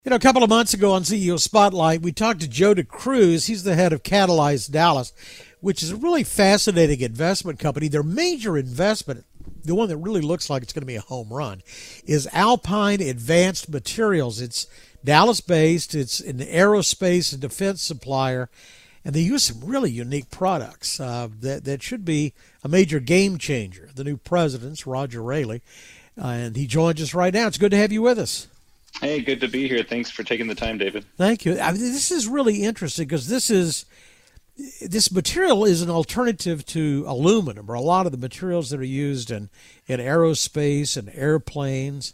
A couple of months ago on CEO Spotlight, we talked to Joe DeCruz. He's the head of Catalyze Dallas, which is a really fascinating investment company. Their major investment, the one that really looks like it's going to be a home run, is Alpine Advanced Materials. It's Dallas-based. It's an aerospace and defense supplier, and they use some really unique products that should be a major game changer. The new president's Roger Raley, and he joins us right now. It's good to have you with us. Hey, good to be here. Thanks for taking the time, David. Thank you. This is really interesting because this material is an alternative to aluminum, or a lot of the materials that are used in aerospace and airplanes.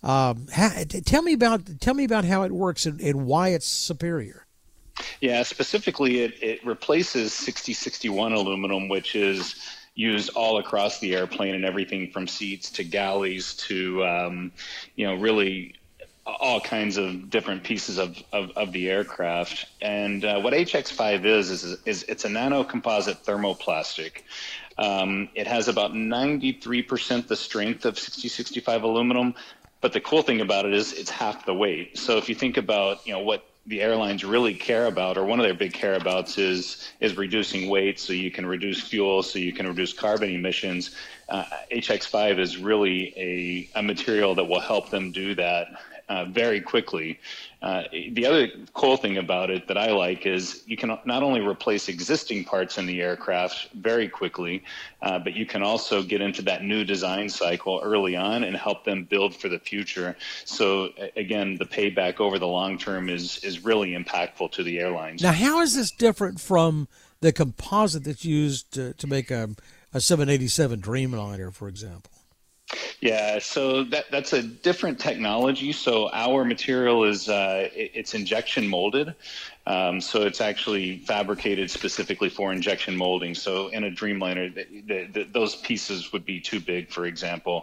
Tell me about how it works and why it's superior. Yeah, specifically, it replaces 6061 aluminum, which is used all across the airplane and everything from seats to galleys to really all kinds of different pieces of the aircraft. And what HX5 is it's a nanocomposite thermoplastic. It has about 93% the strength of 6065 aluminum, but the cool thing about it is it's half the weight. So if you think about what the airlines really care about, or one of their big care abouts is reducing weight, so you can reduce fuel, so you can reduce carbon emissions. HX5 is really a material that will help them do that very quickly. The other cool thing about it that I like is you can not only replace existing parts in the aircraft very quickly, but you can also get into that new design cycle early on and help them build for the future. So again, the payback over the long term is really impactful to the airlines. Now, how is this different from the composite that's used to make a 787 Dreamliner, for example? Yeah, so that's a different technology. So our material is it's injection molded. So it's actually fabricated specifically for injection molding. So in a Dreamliner, those pieces would be too big, for example,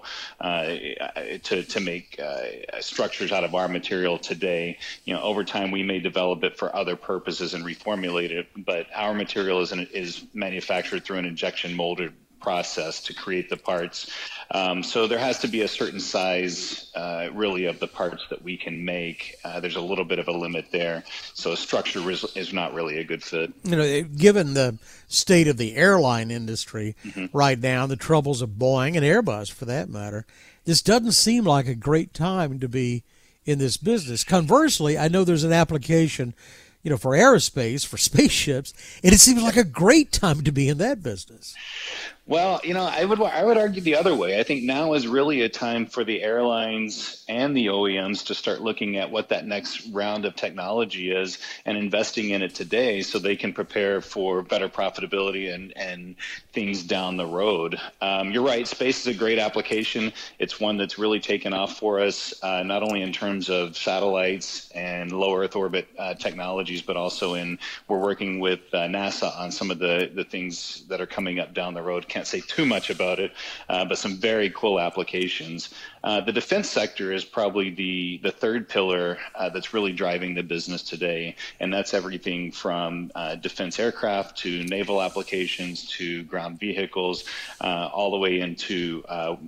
to make structures out of our material today. Over time we may develop it for other purposes and reformulate it, but our material is manufactured through an injection molded process to create the parts. So there has to be a certain size, really, of the parts that we can make. There's a little bit of a limit there. So structure is not really a good fit. Given the state of the airline industry right now, the troubles of Boeing and Airbus, for that matter, this doesn't seem like a great time to be in this business. Conversely, I know there's an application for aerospace, for spaceships, and it seems like a great time to be in that business. Well, I would argue the other way. I think now is really a time for the airlines and the OEMs to start looking at what that next round of technology is and investing in it today so they can prepare for better profitability and things down the road. You're right, space is a great application. It's one that's really taken off for us, not only in terms of satellites and low Earth orbit technologies, but also we're working with NASA on some of the things that are coming up down the road. Can't say too much about it, but some very cool applications. The defense sector is probably the third pillar that's really driving the business today, and that's everything from defense aircraft to naval applications to ground vehicles, all the way into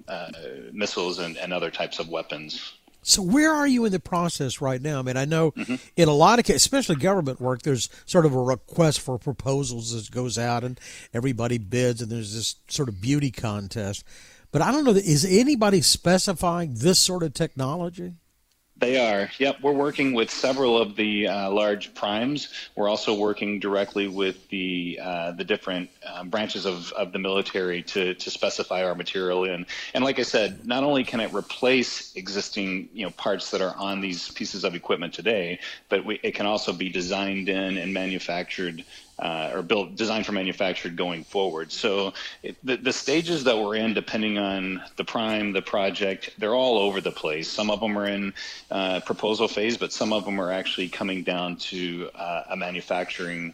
missiles and other types of weapons. So where are you in the process right now? I mean, I know in a lot of cases, especially government work, there's sort of a request for proposals that goes out and everybody bids and there's this sort of beauty contest. But I don't know, is anybody specifying this sort of technology? They are. Yep. We're working with several of the large primes. We're also working directly with the different branches of the military to specify our material in. And like I said, not only can it replace existing parts that are on these pieces of equipment today, but it can also be designed in and manufactured or designed for manufactured going forward. So the stages that we're in, depending on the prime, the project, they're all over the place. Some of them are in proposal phase, but some of them are actually coming down to a manufacturing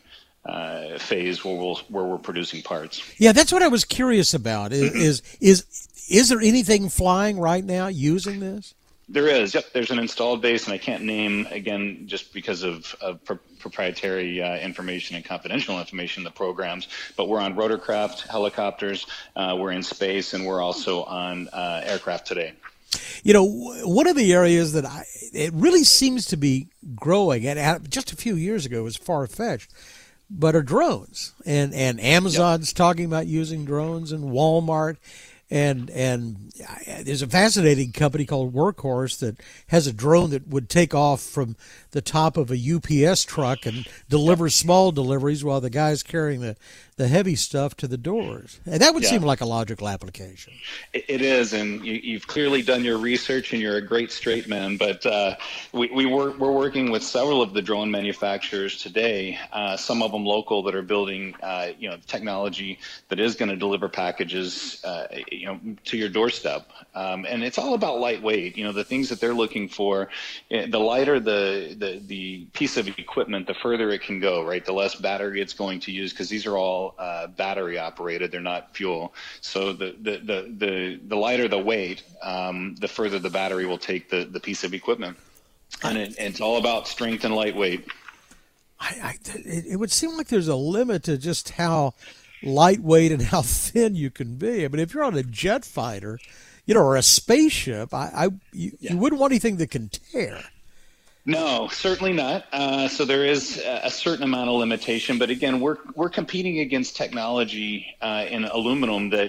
phase where we're producing parts. Yeah, that's what I was curious about. Is there anything flying right now using this? There is. Yep. There's an installed base, and I can't name, again, just because of proprietary information and confidential information, the programs, but we're on rotorcraft, helicopters, we're in space, and we're also on aircraft today. One of the areas that it really seems to be growing, and just a few years ago it was far-fetched, but are drones. And Amazon's talking about using drones, and Walmart. And there's a fascinating company called Workhorse that has a drone that would take off from the top of a UPS truck and deliver small deliveries while the guy's carrying the heavy stuff to the doors. And that would seem like a logical application. It is, and you've clearly done your research, and you're a great straight man. But we're working with several of the drone manufacturers today. Some of them local that are building, technology that is going to deliver packages, to your doorstep. And it's all about lightweight. The things that they're looking for, the lighter the piece of equipment, the further it can go. Right, the less battery it's going to use, because these are all battery operated. They're not fuel. So the lighter the weight, the further the battery will take the piece of equipment. And it's all about strength and lightweight. It would seem like there's a limit to just how lightweight and how thin you can be. I mean, if you're on a jet fighter, or a spaceship, you wouldn't want anything that can tear. No, certainly not. So there is a certain amount of limitation, but again, we're competing against technology in aluminum that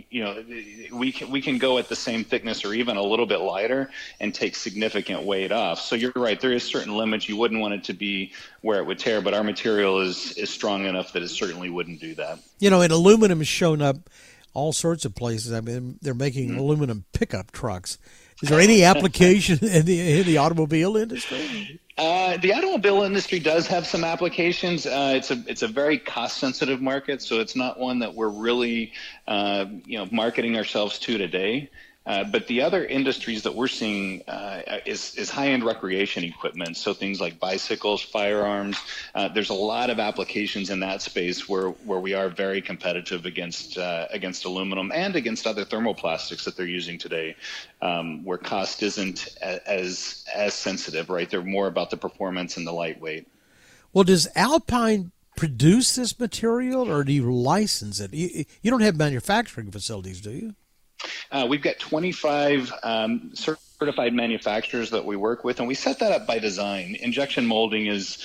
we can go at the same thickness or even a little bit lighter and take significant weight off. So you're right, there is certain limits. You wouldn't want it to be where it would tear, but our material is strong enough that it certainly wouldn't do that. And aluminum has shown up all sorts of places. I mean, they're making aluminum pickup trucks. Is there any application in the automobile industry? The automobile industry does have some applications. It's a very cost-sensitive market, so it's not one that we're really marketing ourselves to today. But the other industries that we're seeing is high-end recreation equipment, so things like bicycles, firearms. There's a lot of applications in that space where we are very competitive against aluminum and against other thermoplastics that they're using today, where cost isn't as sensitive, right? They're more about the performance and the lightweight. Well, does Alpine produce this material, or do you license it? You don't have manufacturing facilities, do you? We've got 25 certified manufacturers that we work with, and we set that up by design. Injection molding is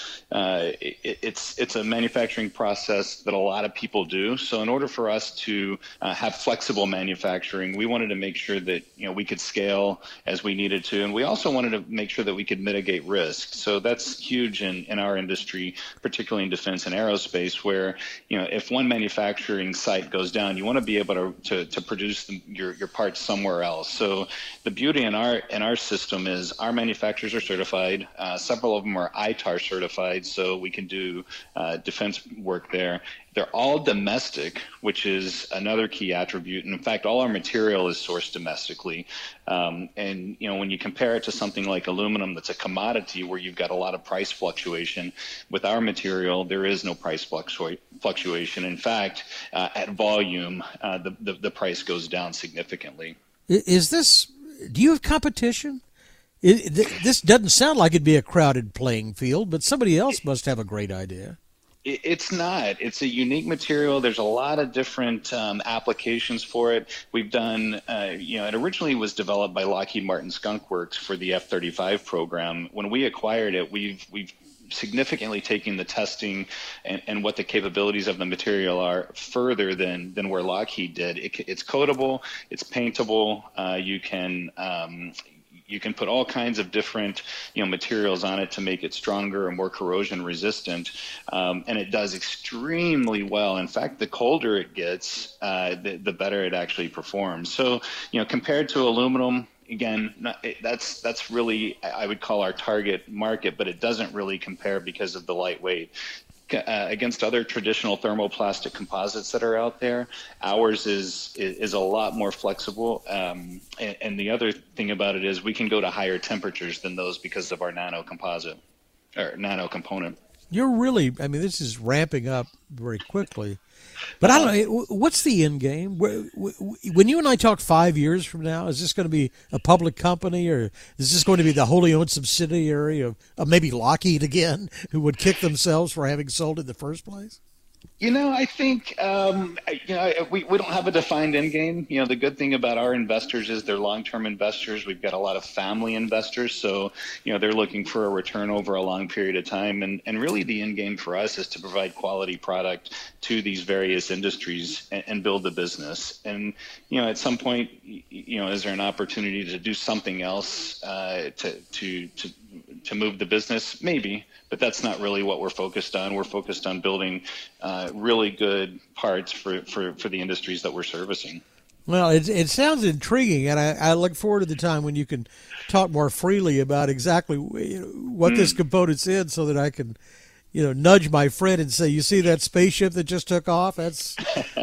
it's a manufacturing process that a lot of people do. So in order for us to have flexible manufacturing, we wanted to make sure that we could scale as we needed to, and we also wanted to make sure that we could mitigate risk. So that's huge in our industry, particularly in defense and aerospace, where if one manufacturing site goes down, you want to be able to produce your parts somewhere else. So the beauty in our system is our manufacturers are certified. Several of them are ITAR certified, so we can do defense work there. They're all domestic, which is another key attribute. And in fact, all our material is sourced domestically. And when you compare it to something like aluminum, that's a commodity where you've got a lot of price fluctuation. With our material, there is no price fluctuation. In fact, at volume, the price goes down significantly. Do you have competition? This doesn't sound like it'd be a crowded playing field, but somebody else must have a great idea. It's not. It's a unique material. There's a lot of different applications for it. We've done, it originally was developed by Lockheed Martin Skunk Works for the F-35 program. When we acquired it, we've significantly taking the testing and what the capabilities of the material are further than where Lockheed did. It's coatable, it's paintable, you can put all kinds of different materials on it to make it stronger and more corrosion resistant, and it does extremely well. In fact, the colder it gets, the better it actually performs. So compared to aluminum, again, that's really, I would call our target market, but it doesn't really compare because of the lightweight. Against other traditional thermoplastic composites that are out there, ours is a lot more flexible. And the other thing about it is we can go to higher temperatures than those because of our nano composite or nano component. This is ramping up very quickly. But I don't know, what's the end game? When you and I talk 5 years from now, is this going to be a public company, or is this going to be the wholly owned subsidiary of maybe Lockheed again, who would kick themselves for having sold in the first place? I think we don't have a defined end game. The good thing about our investors is they're long-term investors. We've got a lot of family investors, so they're looking for a return over a long period of time. And really, the end game for us is to provide quality product to these various industries and build the business. And at some point, is there an opportunity to do something else to move the business? Maybe, but that's not really what we're focused on. We're focused on building really good parts for the industries that we're servicing. Well, it sounds intriguing, and I look forward to the time when you can talk more freely about exactly what this component's in, so that I can, nudge my friend and say, "You see that spaceship that just took off? That's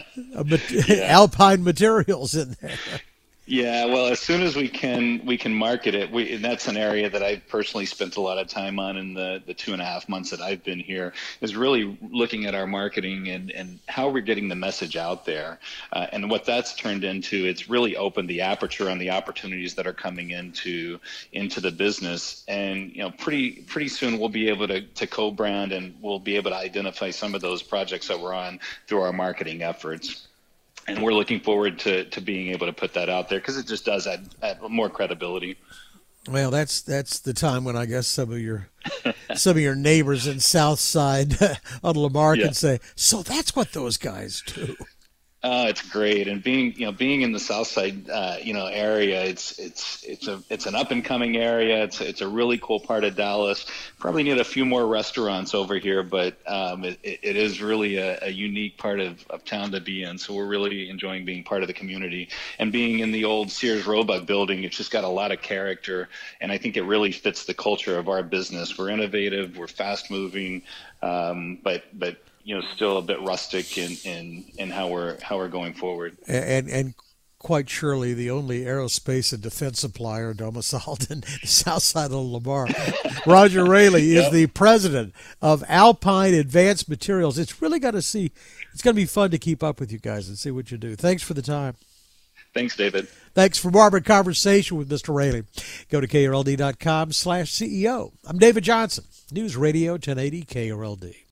Alpine Materials in there." Yeah, well, as soon as we can market it. And that's an area that I've personally spent a lot of time on in the 2.5 months that I've been here, is really looking at our marketing and how we're getting the message out there. And what that's turned into, it's really opened the aperture on the opportunities that are coming into the business. And pretty soon we'll be able to co-brand, and we'll be able to identify some of those projects that we're on through our marketing efforts. And we're looking forward to being able to put that out there, because it just does add more credibility. Well, that's the time when I guess some of your neighbors in Southside on Lamar can say, "So that's what those guys do." It's great, and being in the South Side, area. It's an up and coming area. It's a really cool part of Dallas. Probably need a few more restaurants over here, but it is really a unique part of town to be in. So we're really enjoying being part of the community, and being in the old Sears Roebuck building. It's just got a lot of character, and I think it really fits the culture of our business. We're innovative, we're fast moving, but still a bit rustic in how we're going forward. And quite surely the only aerospace and defense supplier domiciled in the south side of Lamar. Roger Raley is the president of Alpine Advanced Materials. It's really it's going to be fun to keep up with you guys and see what you do. Thanks for the time. Thanks, David. Thanks for more of our conversation with Mr. Raley. Go to KRLD.com/CEO. I'm David Johnson, News Radio 1080 KRLD.